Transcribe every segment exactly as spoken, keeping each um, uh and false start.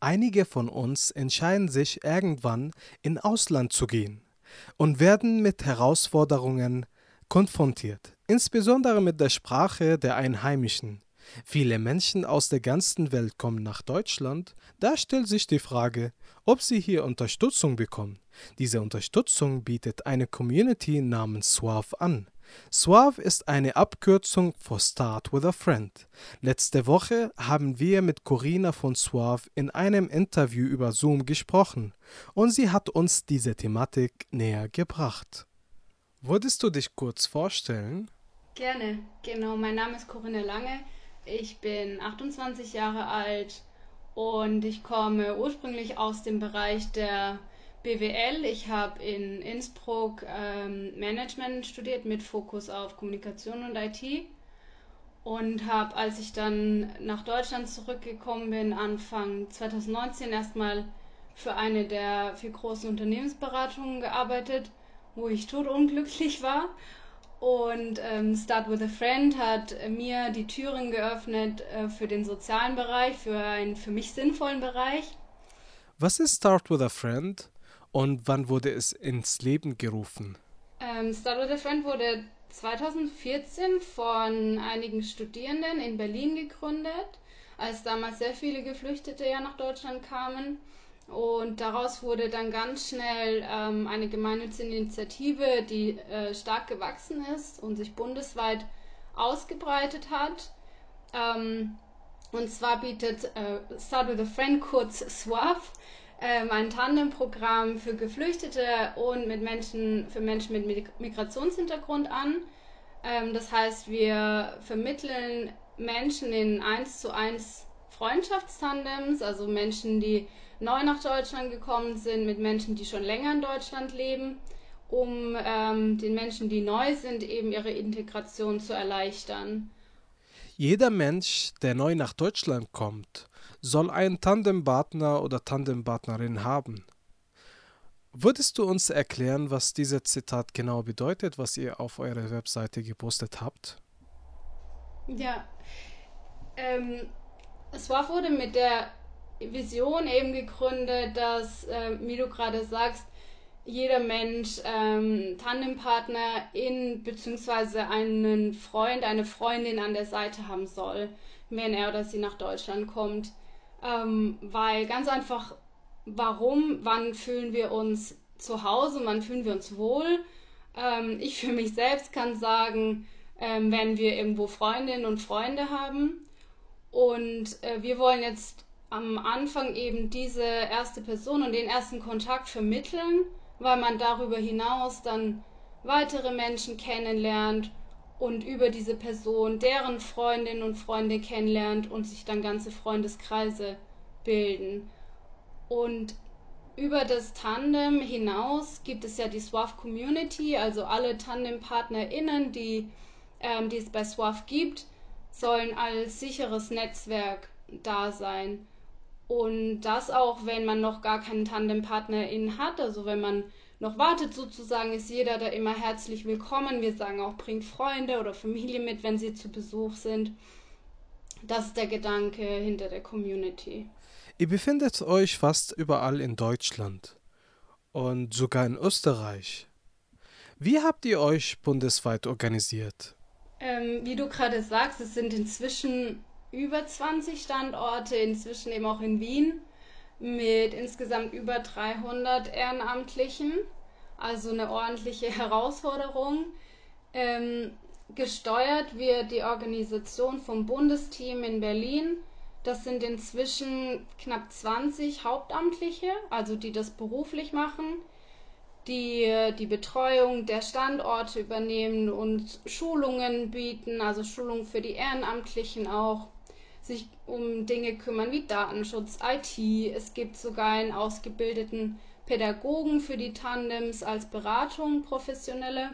Einige von uns entscheiden sich irgendwann in Ausland zu gehen und werden mit Herausforderungen konfrontiert, insbesondere mit der Sprache der Einheimischen. Viele Menschen aus der ganzen Welt kommen nach Deutschland, da stellt sich die Frage, ob sie hier Unterstützung bekommen. Diese Unterstützung bietet eine Community namens Swav an. Swav ist eine Abkürzung für Start with a Friend. Letzte Woche haben wir mit Corina von Swav in einem Interview über Zoom gesprochen und sie hat uns diese Thematik näher gebracht. Würdest du dich kurz vorstellen? Gerne, genau. Mein Name ist Corinna Lange. Ich bin achtundzwanzig Jahre alt und ich komme ursprünglich aus dem Bereich der B W L. Ich habe in Innsbruck ähm, Management studiert mit Fokus auf Kommunikation und I T und habe, als ich dann nach Deutschland zurückgekommen bin, Anfang zwanzig neunzehn erstmal für eine der vier großen Unternehmensberatungen gearbeitet, wo ich todunglücklich war. Und ähm, Start with a Friend hat äh, mir die Türen geöffnet äh, für den sozialen Bereich, für einen für mich sinnvollen Bereich. Was ist Start with a Friend und wann wurde es ins Leben gerufen? Ähm, Start with a Friend wurde zwanzig vierzehn von einigen Studierenden in Berlin gegründet, als damals sehr viele Geflüchtete ja nach Deutschland kamen. Und daraus wurde dann ganz schnell ähm, eine gemeinnützige Initiative, die äh, stark gewachsen ist und sich bundesweit ausgebreitet hat. Ähm, und zwar bietet äh, Start with a Friend, kurz SWAF, ähm, ein Tandemprogramm für Geflüchtete und mit Menschen, für Menschen mit Migrationshintergrund an. Ähm, das heißt, wir vermitteln Menschen in eins zu eins Freundschaftstandems, also Menschen, die neu nach Deutschland gekommen sind, mit Menschen, die schon länger in Deutschland leben, um ähm, den Menschen, die neu sind, eben ihre Integration zu erleichtern. Jeder Mensch, der neu nach Deutschland kommt, soll einen Tandempartner oder Tandempartnerin haben. Würdest du uns erklären, was dieses Zitat genau bedeutet, was ihr auf eurer Webseite gepostet habt? Ja, ähm, SWAF wurde mit der Vision eben gegründet, dass, äh, wie du gerade sagst, jeder Mensch ähm, Tandempartner in beziehungsweise einen Freund, eine Freundin an der Seite haben soll, wenn er oder sie nach Deutschland kommt. Ähm, weil ganz einfach, warum, wann fühlen wir uns zu Hause, wann fühlen wir uns wohl? Ähm, ich für mich selbst kann sagen, ähm, wenn wir irgendwo Freundinnen und Freunde haben. Und äh, wir wollen jetzt am Anfang eben diese erste Person und den ersten Kontakt vermitteln, weil man darüber hinaus dann weitere Menschen kennenlernt und über diese Person deren Freundinnen und Freunde kennenlernt und sich dann ganze Freundeskreise bilden. Und über das Tandem hinaus gibt es ja die SWAF Community, also alle Tandempartnerinnen, die, ähm, die es bei SWAF gibt, sollen als sicheres Netzwerk da sein. Und das auch, wenn man noch gar keinen Tandempartnerin hat, also wenn man noch wartet sozusagen, ist jeder da immer herzlich willkommen. Wir sagen auch, bringt Freunde oder Familie mit, wenn sie zu Besuch sind. Das ist der Gedanke hinter der Community. Ihr befindet euch fast überall in Deutschland und sogar in Österreich. Wie habt ihr euch bundesweit organisiert? Ähm, wie du gerade sagst, es sind inzwischen über zwanzig Standorte, inzwischen eben auch in Wien, mit insgesamt über dreihundert Ehrenamtlichen. Also eine ordentliche Herausforderung. Ähm, Gesteuert wird die Organisation vom Bundesteam in Berlin. Das sind inzwischen knapp zwanzig Hauptamtliche, also die das beruflich machen, die die Betreuung der Standorte übernehmen und Schulungen bieten, also Schulungen für die Ehrenamtlichen auch, sich um Dinge kümmern wie Datenschutz, I T. Es gibt sogar einen ausgebildeten Pädagogen für die Tandems als Beratung, professionelle.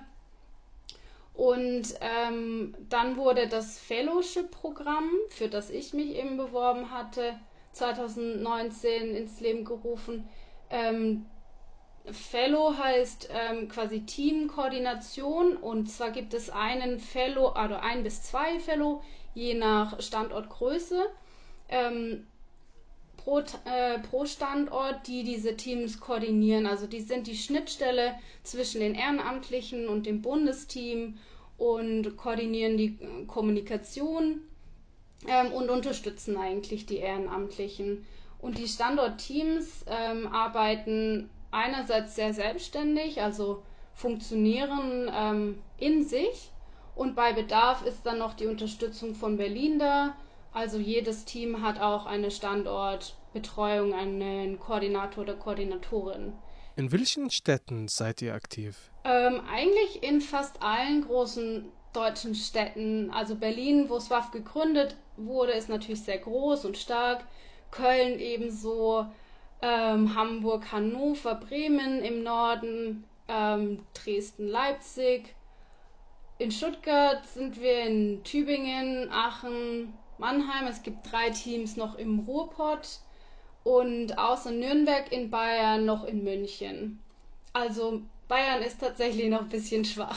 Und ähm, dann wurde das Fellowship-Programm, für das ich mich eben beworben hatte, zwanzig neunzehn ins Leben gerufen. Ähm, Fellow heißt ähm, quasi Teamkoordination, und zwar gibt es einen Fellow, also ein bis zwei Fellow, je nach Standortgröße, ähm, pro, äh, pro Standort, die diese Teams koordinieren. Also die sind die Schnittstelle zwischen den Ehrenamtlichen und dem Bundesteam und koordinieren die äh, Kommunikation ähm, und unterstützen eigentlich die Ehrenamtlichen. Und die Standortteams ähm, arbeiten einerseits sehr selbstständig, also funktionieren ähm, in sich, und bei Bedarf ist dann noch die Unterstützung von Berlin da. Also jedes Team hat auch eine Standortbetreuung, einen Koordinator oder Koordinatorin. In welchen Städten seid ihr aktiv? Ähm, eigentlich in fast allen großen deutschen Städten. Also Berlin, wo S W A F gegründet wurde, ist natürlich sehr groß und stark. Köln ebenso, ähm, Hamburg, Hannover, Bremen im Norden, ähm, Dresden, Leipzig. In Stuttgart sind wir, in Tübingen, Aachen, Mannheim. Es gibt drei Teams noch im Ruhrpott und außer Nürnberg in Bayern noch in München. Also Bayern ist tatsächlich noch ein bisschen schwach.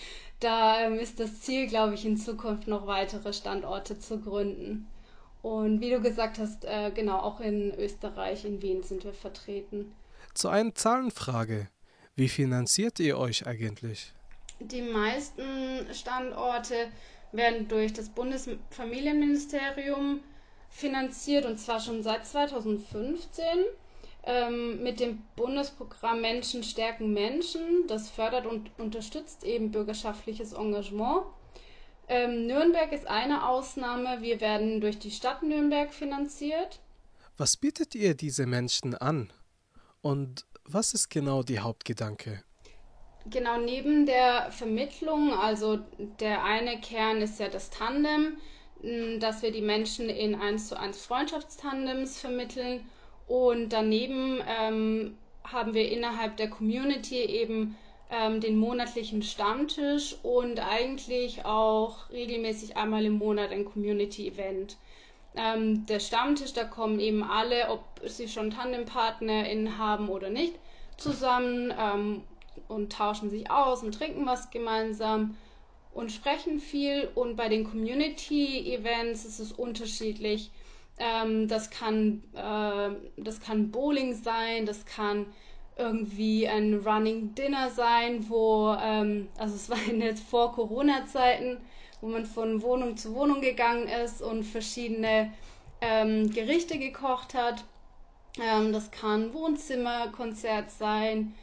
Da ähm, ist das Ziel, glaube ich, in Zukunft noch weitere Standorte zu gründen. Und wie du gesagt hast, äh, genau, auch in Österreich, in Wien sind wir vertreten. Zu einer Zahlenfrage. Wie finanziert ihr euch eigentlich? Die meisten Standorte werden durch das Bundesfamilienministerium finanziert, und zwar schon seit zweitausendfünfzehn ähm, mit dem Bundesprogramm Menschen stärken Menschen. Das fördert und unterstützt eben bürgerschaftliches Engagement. Ähm, Nürnberg ist eine Ausnahme. Wir werden durch die Stadt Nürnberg finanziert. Was bietet ihr diese Menschen an? Und was ist genau die Hauptgedanke? Genau, neben der Vermittlung, also der eine Kern ist ja das Tandem, dass wir die Menschen in eins zu eins Freundschaftstandems vermitteln, und daneben ähm, haben wir innerhalb der Community eben ähm, den monatlichen Stammtisch und eigentlich auch regelmäßig einmal im Monat ein Community-Event. Ähm, der Stammtisch, da kommen eben alle, ob sie schon TandempartnerInnen haben oder nicht, zusammen ähm, und tauschen sich aus und trinken was gemeinsam und sprechen viel. Und bei den Community-Events ist es unterschiedlich. Ähm, das kann, äh, das kann Bowling sein, das kann irgendwie ein Running Dinner sein, wo, ähm, also es war jetzt vor Corona-Zeiten, wo man von Wohnung zu Wohnung gegangen ist und verschiedene ähm, Gerichte gekocht hat. Ähm, das kann Wohnzimmerkonzert sein.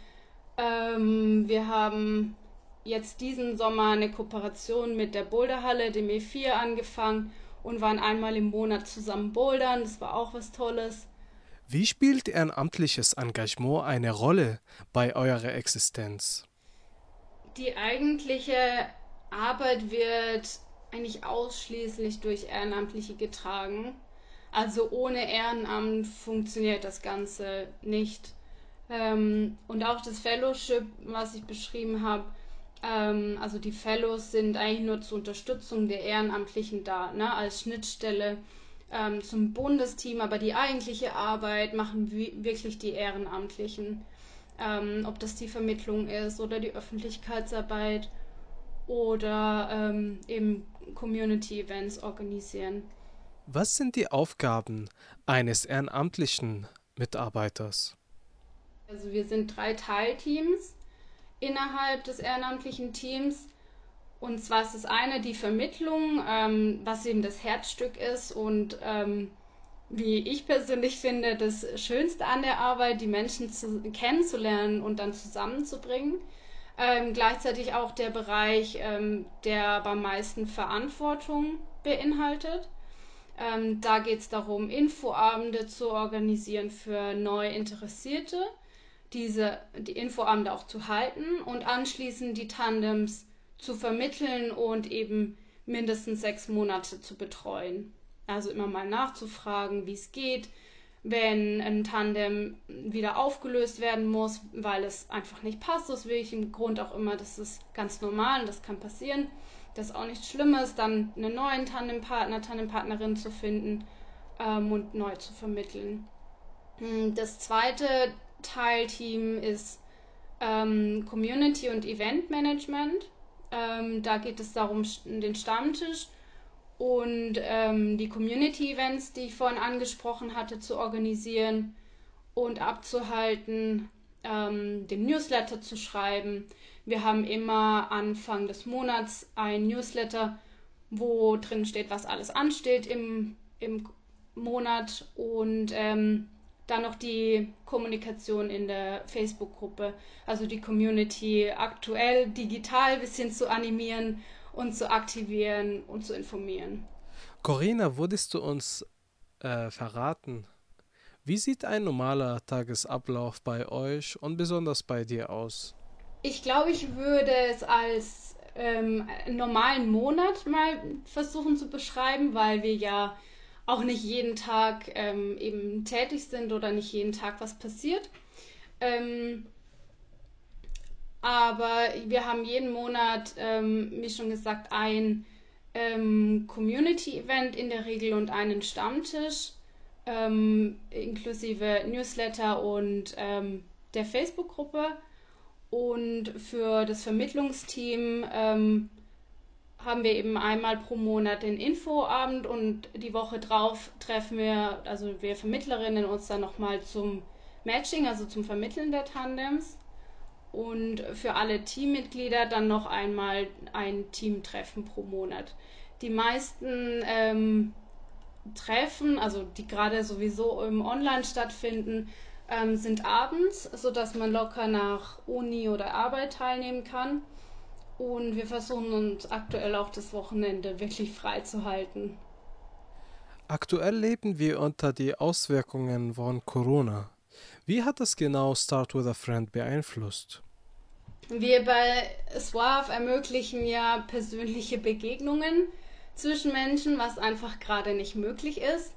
Ähm, wir haben jetzt diesen Sommer eine Kooperation mit der Boulderhalle, dem E vier, angefangen und waren einmal im Monat zusammen bouldern. Das war auch was Tolles. Wie spielt ehrenamtliches Engagement eine Rolle bei eurer Existenz? Die eigentliche Arbeit wird eigentlich ausschließlich durch Ehrenamtliche getragen. Also ohne Ehrenamt funktioniert das Ganze nicht. Ähm, und auch das Fellowship, was ich beschrieben habe, ähm, also die Fellows sind eigentlich nur zur Unterstützung der Ehrenamtlichen da, ne, als Schnittstelle ähm, zum Bundesteam, aber die eigentliche Arbeit machen wirklich die Ehrenamtlichen. Ähm, ob das die Vermittlung ist oder die Öffentlichkeitsarbeit oder ähm, eben Community-Events organisieren. Was sind die Aufgaben eines ehrenamtlichen Mitarbeiters? Also wir sind drei Teilteams innerhalb des ehrenamtlichen Teams. Und zwar ist das eine die Vermittlung, ähm, was eben das Herzstück ist und ähm, wie ich persönlich finde, das Schönste an der Arbeit, die Menschen zu, kennenzulernen und dann zusammenzubringen. Ähm, gleichzeitig auch der Bereich, ähm, der beim meisten Verantwortung beinhaltet. Ähm, da geht es darum, Infoabende zu organisieren für neu Interessierte, diese, die Infoabende auch zu halten und anschließend die Tandems zu vermitteln und eben mindestens sechs Monate zu betreuen. Also immer mal nachzufragen, wie es geht, wenn ein Tandem wieder aufgelöst werden muss, weil es einfach nicht passt, aus welchem Grund auch immer. Das ist ganz normal und das kann passieren. Das ist auch nichts Schlimmes, dann einen neuen Tandempartner, Tandempartnerin zu finden ähm, und neu zu vermitteln. Das zweite Teilteam ist ähm, Community und Event Management. Ähm, da geht es darum, den Stammtisch und ähm, die Community-Events, die ich vorhin angesprochen hatte, zu organisieren und abzuhalten, ähm, den Newsletter zu schreiben. Wir haben immer Anfang des Monats ein Newsletter, wo drin steht, was alles ansteht im, im Monat und ähm, dann noch die Kommunikation in der Facebook-Gruppe, also die Community aktuell digital ein bisschen zu animieren und zu aktivieren und zu informieren. Corinna, würdest du uns äh, verraten, wie sieht ein normaler Tagesablauf bei euch und besonders bei dir aus? Ich glaube, ich würde es als ähm, einen normalen Monat mal versuchen zu beschreiben, weil wir ja auch nicht jeden Tag ähm, eben tätig sind oder nicht jeden Tag was passiert. Ähm, aber wir haben jeden Monat, ähm, wie schon gesagt, ein ähm, Community-Event in der Regel und einen Stammtisch, ähm, inklusive Newsletter und ähm, der Facebook-Gruppe. Und für das Vermittlungsteam ähm, haben wir eben einmal pro Monat den Infoabend und die Woche drauf treffen wir, also wir Vermittlerinnen, uns dann nochmal zum Matching, also zum Vermitteln der Tandems. Und für alle Teammitglieder dann noch einmal ein Teamtreffen pro Monat. Die meisten ähm, Treffen, also die gerade sowieso im Online stattfinden, ähm, sind abends, sodass man locker nach Uni oder Arbeit teilnehmen kann. Und wir versuchen uns aktuell auch das Wochenende wirklich frei zu halten. Aktuell leben wir unter die Auswirkungen von Corona. Wie hat das genau Start with a Friend beeinflusst? Wir bei Swarf ermöglichen ja persönliche Begegnungen zwischen Menschen, was einfach gerade nicht möglich ist.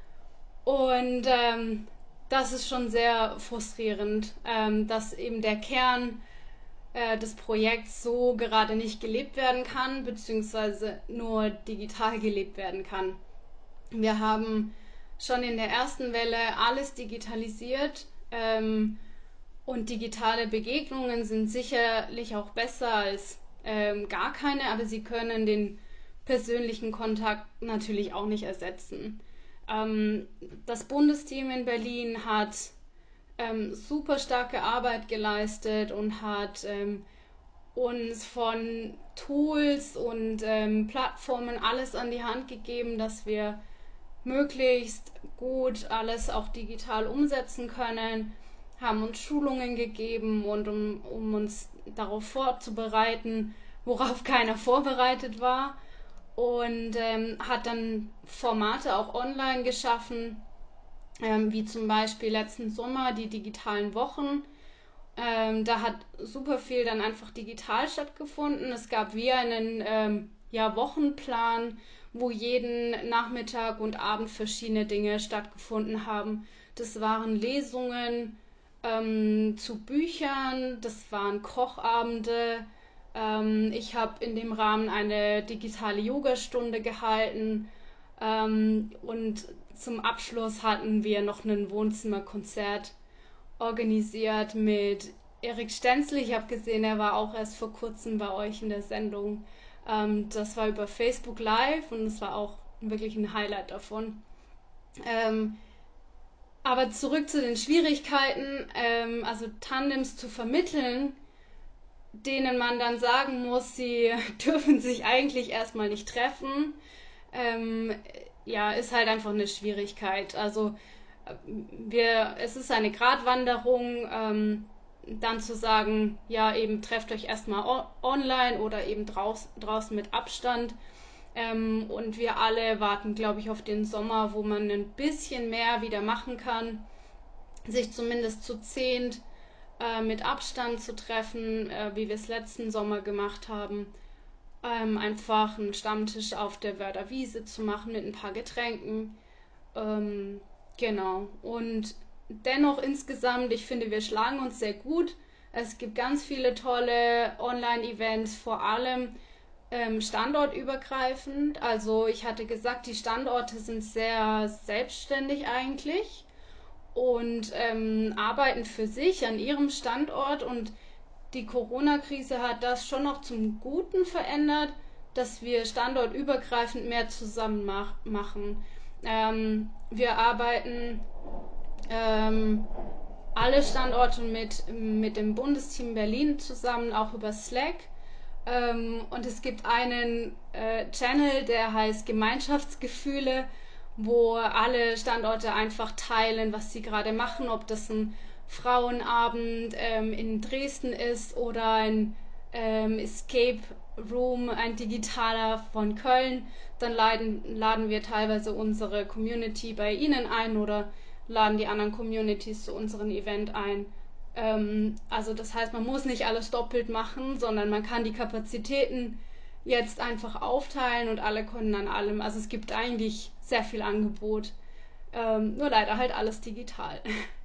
Und ähm, das ist schon sehr frustrierend, ähm, dass eben der Kern äh, des Projekts so gerade nicht gelebt werden kann, beziehungsweise nur digital gelebt werden kann. Wir haben schon in der ersten Welle alles digitalisiert ähm, und digitale Begegnungen sind sicherlich auch besser als ähm, gar keine, aber sie können den persönlichen Kontakt natürlich auch nicht ersetzen. Ähm, das Bundesteam in Berlin hat ähm, super starke Arbeit geleistet und hat ähm, uns von Tools und ähm, Plattformen alles an die Hand gegeben, dass wir möglichst gut alles auch digital umsetzen können, haben uns Schulungen gegeben und um, um uns darauf vorzubereiten, worauf keiner vorbereitet war und ähm, hat dann Formate auch online geschaffen, ähm, wie zum Beispiel letzten Sommer die digitalen Wochen. Ähm, da hat super viel dann einfach digital stattgefunden. Es gab wie einen ähm, ja, Wochenplan, wo jeden Nachmittag und Abend verschiedene Dinge stattgefunden haben. Das waren Lesungen ähm, zu Büchern, das waren Kochabende. Ähm, ich habe in dem Rahmen eine digitale Yogastunde gehalten ähm, und zum Abschluss hatten wir noch ein Wohnzimmerkonzert organisiert mit Erik Stenzel. Ich habe gesehen, er war auch erst vor kurzem bei euch in der Sendung. Ähm, das war über Facebook Live und es war auch wirklich ein Highlight davon. Ähm, aber zurück zu den Schwierigkeiten, ähm, also Tandems zu vermitteln, denen man dann sagen muss, sie dürfen sich eigentlich erstmal nicht treffen. Ähm, ja, ist halt einfach eine Schwierigkeit. Also wir, es ist eine Gratwanderung, ähm, dann zu sagen, ja, eben trefft euch erstmal online oder eben draus, draußen mit Abstand. Ähm, und wir alle warten, glaube ich, auf den Sommer, wo man ein bisschen mehr wieder machen kann, sich zumindest zu zehnt äh, mit Abstand zu treffen, äh, wie wir es letzten Sommer gemacht haben. Ähm, einfach einen Stammtisch auf der Wörder Wiese zu machen mit ein paar Getränken. Ähm, genau. Und dennoch insgesamt, ich finde, wir schlagen uns sehr gut. Es gibt ganz viele tolle Online-Events, vor allem ähm, standortübergreifend. Also ich hatte gesagt, die Standorte sind sehr selbstständig eigentlich und ähm, arbeiten für sich an ihrem Standort und die Corona-Krise hat das schon noch zum Guten verändert, dass wir standortübergreifend mehr zusammen mach machen. Ähm, wir arbeiten ähm, alle Standorte mit, mit dem Bundesteam Berlin zusammen, auch über Slack. Ähm, und es gibt einen äh, Channel, der heißt Gemeinschaftsgefühle, wo alle Standorte einfach teilen, was sie gerade machen, ob das ein Frauenabend ähm, in Dresden ist oder ein ähm, Escape Room, ein digitaler von Köln. Dann laden, laden wir teilweise unsere Community bei ihnen ein oder laden die anderen Communities zu unserem Event ein. Ähm, also das heißt, man muss nicht alles doppelt machen, sondern man kann die Kapazitäten jetzt einfach aufteilen und alle können an allem. Also es gibt eigentlich sehr viel Angebot. Ähm, nur leider halt alles digital.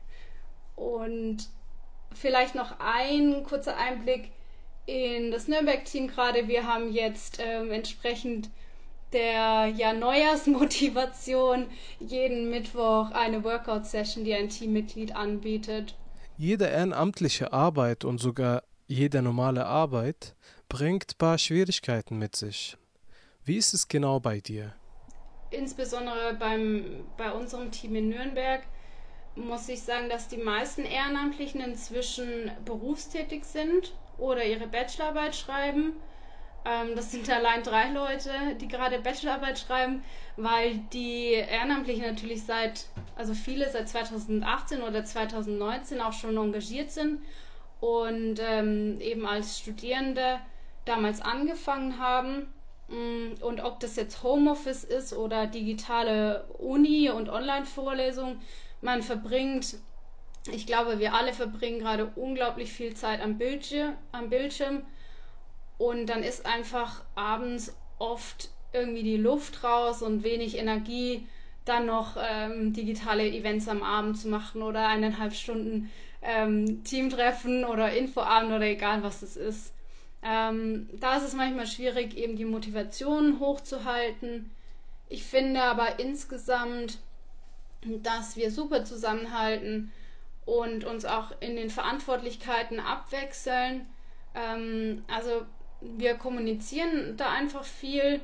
Und vielleicht noch ein kurzer Einblick in das Nürnberg-Team gerade. Wir haben jetzt ähm, entsprechend der ja, Neujahrsmotivation jeden Mittwoch eine Workout-Session, die ein Teammitglied anbietet. Jede ehrenamtliche Arbeit und sogar jede normale Arbeit bringt ein paar Schwierigkeiten mit sich. Wie ist es genau bei dir? Insbesondere beim, bei unserem Team in Nürnberg muss ich sagen, dass die meisten Ehrenamtlichen inzwischen berufstätig sind oder ihre Bachelorarbeit schreiben. Ähm, das sind allein drei Leute, die gerade Bachelorarbeit schreiben, weil die Ehrenamtlichen natürlich seit, also viele seit zweitausendachtzehn oder zweitausendneunzehn auch schon engagiert sind und ähm, eben als Studierende damals angefangen haben. Und ob das jetzt Homeoffice ist oder digitale Uni und Online-Vorlesung, man verbringt, ich glaube, wir alle verbringen gerade unglaublich viel Zeit am Bildschirm, am Bildschirm und dann ist einfach abends oft irgendwie die Luft raus und wenig Energie, dann noch ähm, digitale Events am Abend zu machen oder eineinhalb Stunden ähm, Teamtreffen oder Infoabend oder egal was es ist. Ähm, da ist es manchmal schwierig, eben die Motivation hochzuhalten. Ich finde aber insgesamt, dass wir super zusammenhalten und uns auch in den Verantwortlichkeiten abwechseln. Ähm, also wir kommunizieren da einfach viel,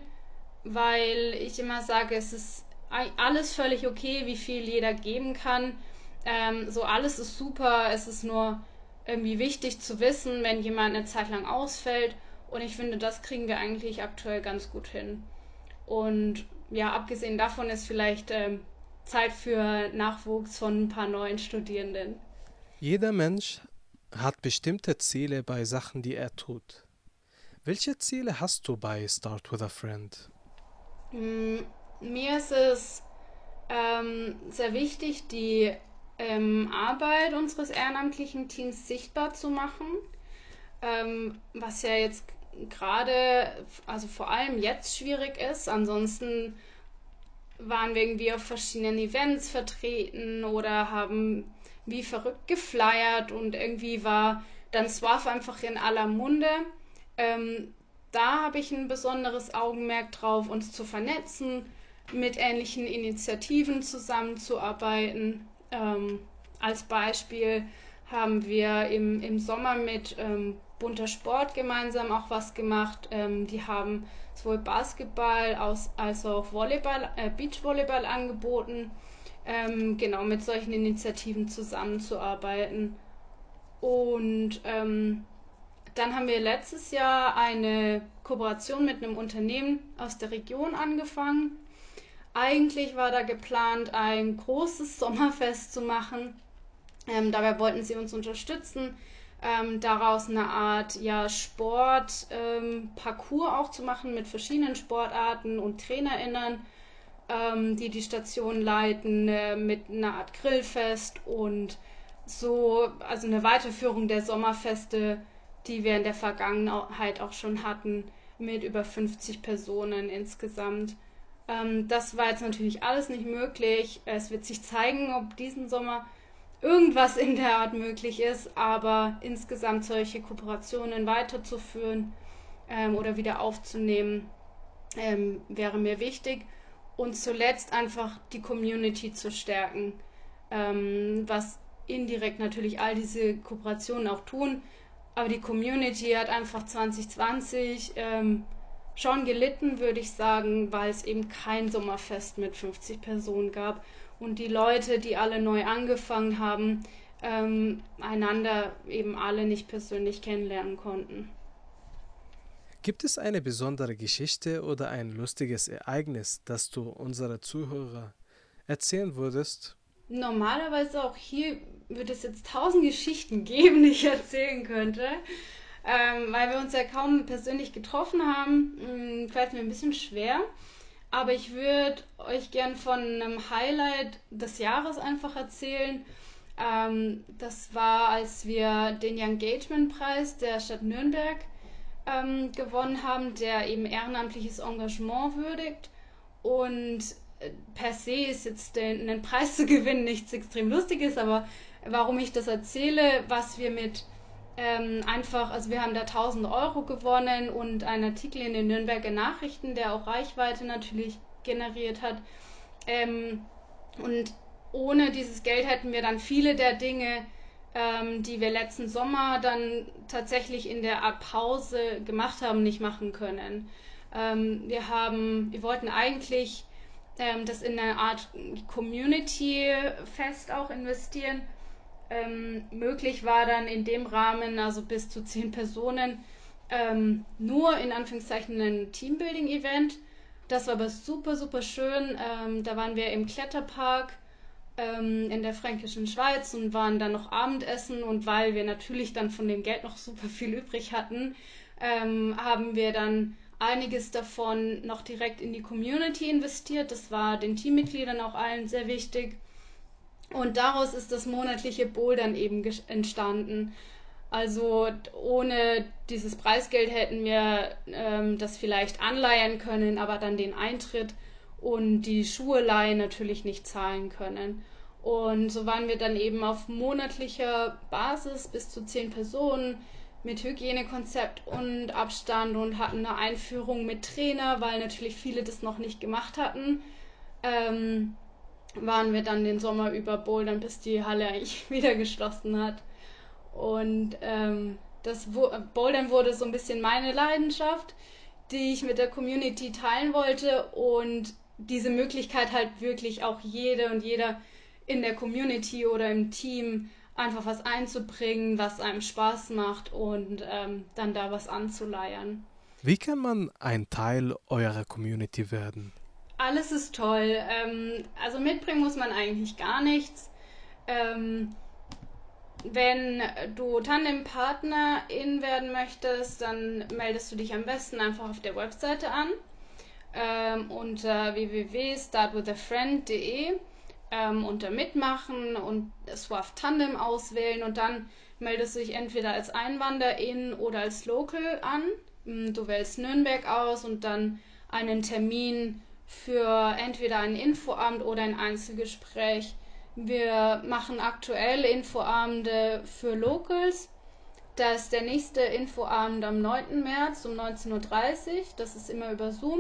weil ich immer sage, es ist alles völlig okay, wie viel jeder geben kann. Ähm, so alles ist super, es ist nur irgendwie wichtig zu wissen, wenn jemand eine Zeit lang ausfällt. Und ich finde, das kriegen wir eigentlich aktuell ganz gut hin. Und ja, abgesehen davon ist vielleicht ähm, Zeit für Nachwuchs von ein paar neuen Studierenden. Jeder Mensch hat bestimmte Ziele bei Sachen, die er tut. Welche Ziele hast du bei Start with a Friend? Mm, Mir ist es ähm, sehr wichtig, die ähm, Arbeit unseres ehrenamtlichen Teams sichtbar zu machen, ähm, was ja jetzt gerade, also vor allem jetzt schwierig ist. Ansonsten waren wir irgendwie auf verschiedenen Events vertreten oder haben wie verrückt geflyert und irgendwie war dann Swaff einfach in aller Munde. Ähm, Da habe ich ein besonderes Augenmerk drauf, uns zu vernetzen, mit ähnlichen Initiativen zusammenzuarbeiten. Ähm, als Beispiel haben wir im, im Sommer mit ähm, Bunter Sport gemeinsam auch was gemacht. Ähm, die haben sowohl Basketball als, als auch Volleyball, äh, Beachvolleyball angeboten. Ähm, genau mit solchen Initiativen zusammenzuarbeiten. Und ähm, dann haben wir letztes Jahr eine Kooperation mit einem Unternehmen aus der Region angefangen. Eigentlich war da geplant, ein großes Sommerfest zu machen. Ähm, dabei wollten sie uns unterstützen, ähm, daraus eine Art ja, Sport, ähm, Parcours auch zu machen mit verschiedenen Sportarten und TrainerInnen, ähm, die die Station leiten, äh, mit einer Art Grillfest und so, also eine Weiterführung der Sommerfeste, die wir in der Vergangenheit auch schon hatten, mit über fünfzig Personen insgesamt. Ähm, das war jetzt natürlich alles nicht möglich. Es wird sich zeigen, ob diesen Sommer irgendwas in der Art möglich ist, aber insgesamt solche Kooperationen weiterzuführen ähm, oder wieder aufzunehmen, ähm, wäre mir wichtig. Und zuletzt einfach die Community zu stärken, ähm, was indirekt natürlich all diese Kooperationen auch tun. Aber die Community hat einfach zwanzig zwanzig ähm, schon gelitten, würde ich sagen, weil es eben kein Sommerfest mit fünfzig Personen gab und die Leute, die alle neu angefangen haben, ähm, einander eben alle nicht persönlich kennenlernen konnten. Gibt es eine besondere Geschichte oder ein lustiges Ereignis, das du unsere Zuhörer erzählen würdest? Normalerweise auch hier wird es jetzt tausend Geschichten geben, die ich erzählen könnte. Ähm, weil wir uns ja kaum persönlich getroffen haben, mh, fällt mir ein bisschen schwer. Aber ich würde euch gern von einem Highlight des Jahres einfach erzählen. Ähm, das war, als wir den Young Engagement Preis der Stadt Nürnberg ähm, gewonnen haben, der eben ehrenamtliches Engagement würdigt. Und äh, per se ist jetzt den, einen Preis zu gewinnen nichts extrem Lustiges, aber warum ich das erzähle, was wir mit ähm, einfach, also wir haben da tausend Euro gewonnen und einen Artikel in den Nürnberger Nachrichten, der auch Reichweite natürlich generiert hat. Ähm, und ohne dieses Geld hätten wir dann viele der Dinge, ähm, die wir letzten Sommer dann tatsächlich in der Art Pause gemacht haben, nicht machen können. Ähm, wir haben, wir wollten eigentlich ähm, das in eine Art Community-Fest auch investieren. Ähm, möglich war dann in dem Rahmen, also bis zu zehn Personen, ähm, nur in Anführungszeichen ein Teambuilding-Event. Das war aber super, super schön. Ähm, da waren wir im Kletterpark ähm, in der Fränkischen Schweiz und waren dann noch Abendessen. Und weil wir natürlich dann von dem Geld noch super viel übrig hatten, ähm, haben wir dann einiges davon noch direkt in die Community investiert. Das war den Teammitgliedern auch allen sehr wichtig. Und daraus ist das monatliche Bouldern eben entstanden. Also ohne dieses Preisgeld hätten wir ähm, das vielleicht anleihen können, aber dann den Eintritt und die Schuhe natürlich nicht zahlen können. Und so waren wir dann eben auf monatlicher Basis bis zu zehn Personen mit Hygienekonzept und Abstand und hatten eine Einführung mit Trainer, weil natürlich viele das noch nicht gemacht hatten. Ähm, waren wir dann den Sommer über bouldern, bis die Halle eigentlich wieder geschlossen hat. Und ähm, das Bouldern wurde so ein bisschen meine Leidenschaft, die ich mit der Community teilen wollte und diese Möglichkeit halt wirklich auch jede und jeder in der Community oder im Team einfach was einzubringen, was einem Spaß macht und ähm, dann da was anzuleiern. Wie kann man ein Teil eurer Community werden? Alles ist toll. Ähm, also mitbringen muss man eigentlich gar nichts. Ähm, Wenn du Tandempartnerin werden möchtest, dann meldest du dich am besten einfach auf der Webseite an ähm, unter w w w punkt start with a friend punkt de ähm, unter Mitmachen und Swaft Tandem auswählen und dann meldest du dich entweder als Einwanderin oder als Local an. Du wählst Nürnberg aus und dann einen Termin für entweder ein Infoabend oder ein Einzelgespräch. Wir machen aktuell Infoabende für Locals. Da ist der nächste Infoabend am neunten März um neunzehn Uhr dreißig. Das ist immer über Zoom.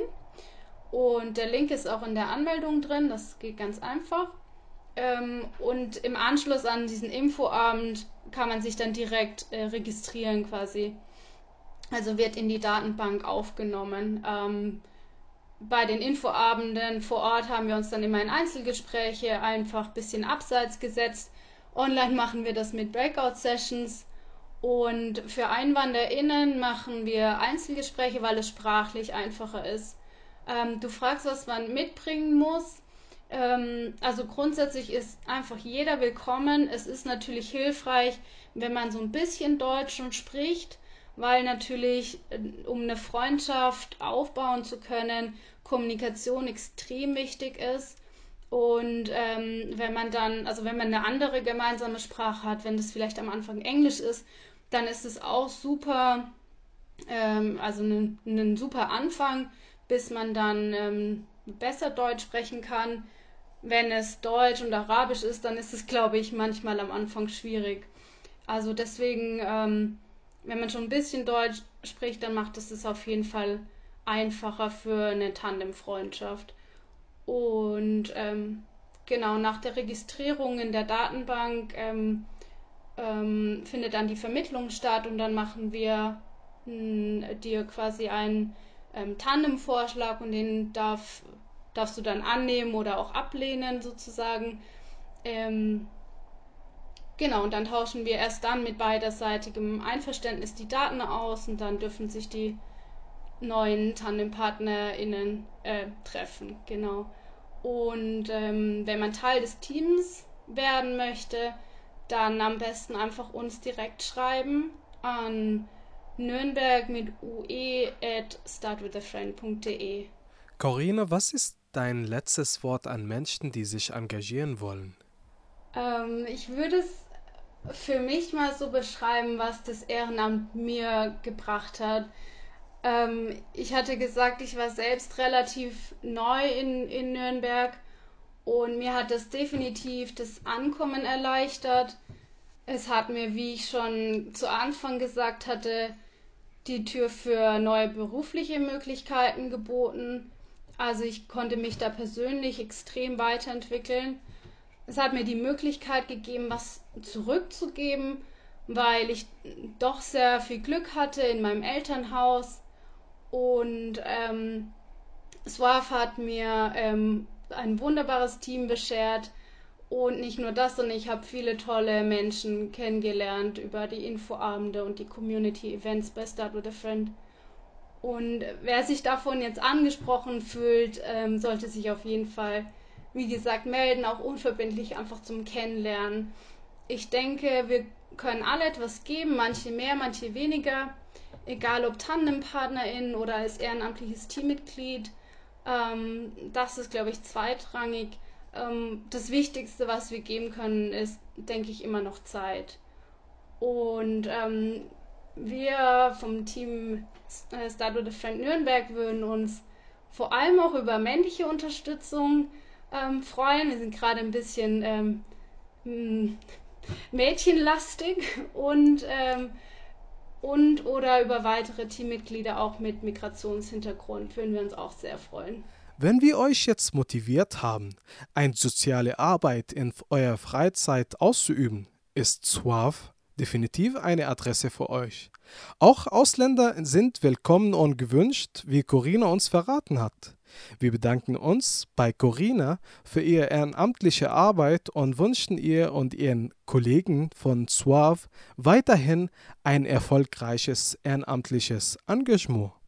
Und der Link ist auch in der Anmeldung drin. Das geht ganz einfach. Ähm, und im Anschluss an diesen Infoabend kann man sich dann direkt äh, registrieren quasi. Also wird in die Datenbank aufgenommen. Ähm, bei den Infoabenden vor Ort haben wir uns dann immer in Einzelgespräche einfach ein bisschen abseits gesetzt. Online machen wir das mit Breakout-Sessions und für EinwanderInnen machen wir Einzelgespräche, weil es sprachlich einfacher ist. Ähm, du fragst, was man mitbringen muss. Ähm, also grundsätzlich ist einfach jeder willkommen. Es ist natürlich hilfreich, wenn man so ein bisschen Deutsch schon spricht, weil natürlich, äh, um eine Freundschaft aufbauen zu können, Kommunikation extrem wichtig ist. Und ähm, wenn man dann, also wenn man eine andere gemeinsame Sprache hat, wenn das vielleicht am Anfang Englisch ist, dann ist es auch super, ähm, also ein, ein super Anfang, bis man dann ähm, besser Deutsch sprechen kann. Wenn es Deutsch und Arabisch ist, dann ist es, glaube ich, manchmal am Anfang schwierig. Also deswegen, ähm, wenn man schon ein bisschen Deutsch spricht, dann macht es es auf jeden Fall einfacher für eine Tandemfreundschaft. Und ähm, genau, nach der Registrierung in der Datenbank ähm, ähm, findet dann die Vermittlung statt und dann machen wir mh, dir quasi ein ähm, Tandem-Vorschlag und den darf, darfst du dann annehmen oder auch ablehnen sozusagen. Ähm, genau, und dann tauschen wir erst dann mit beiderseitigem Einverständnis die Daten aus und dann dürfen sich die neuen TandempartnerInnen äh, treffen. Genau. Und ähm, wenn man Teil des Teams werden möchte, dann am besten einfach uns direkt schreiben an Nürnberg mit ue at startwithafriend punkt de. Corinna, was ist dein letztes Wort an Menschen, die sich engagieren wollen? Ähm, ich würde es für mich mal so beschreiben, was das Ehrenamt mir gebracht hat. Ähm, ich hatte gesagt, ich war selbst relativ neu in, in Nürnberg und mir hat das definitiv das Ankommen erleichtert. Es hat mir, wie ich schon zu Anfang gesagt hatte, die Tür für neue berufliche Möglichkeiten geboten. Also ich konnte mich da persönlich extrem weiterentwickeln. Es hat mir die Möglichkeit gegeben, was zurückzugeben, weil ich doch sehr viel Glück hatte in meinem Elternhaus. Und ähm, Swarf hat mir ähm, ein wunderbares Team beschert. Und nicht nur das, sondern ich habe viele tolle Menschen kennengelernt über die Infoabende und die Community-Events bei Start with a Friend. Und wer sich davon jetzt angesprochen fühlt, ähm, sollte sich auf jeden Fall, wie gesagt, melden, auch unverbindlich einfach zum Kennenlernen. Ich denke, wir können alle etwas geben, manche mehr, manche weniger, egal ob Tandempartnerin oder als ehrenamtliches Teammitglied. Ähm, das ist, glaube ich, zweitrangig. Ähm, das Wichtigste, was wir geben können, ist, denke ich, immer noch Zeit. Und ähm, wir vom Team äh, Start with a Friend Nürnberg würden uns vor allem auch über männliche Unterstützung ähm, freuen. Wir sind gerade ein bisschen ähm, mädchenlastig und, ähm, und oder über weitere Teammitglieder auch mit Migrationshintergrund würden wir uns auch sehr freuen. Wenn wir euch jetzt motiviert haben, eine soziale Arbeit in eurer Freizeit auszuüben, ist Swarf definitiv eine Adresse für euch. Auch Ausländer sind willkommen und gewünscht, wie Corinna uns verraten hat. Wir bedanken uns bei Corinna für ihre ehrenamtliche Arbeit und wünschen ihr und ihren Kollegen von Swarf weiterhin ein erfolgreiches ehrenamtliches Engagement.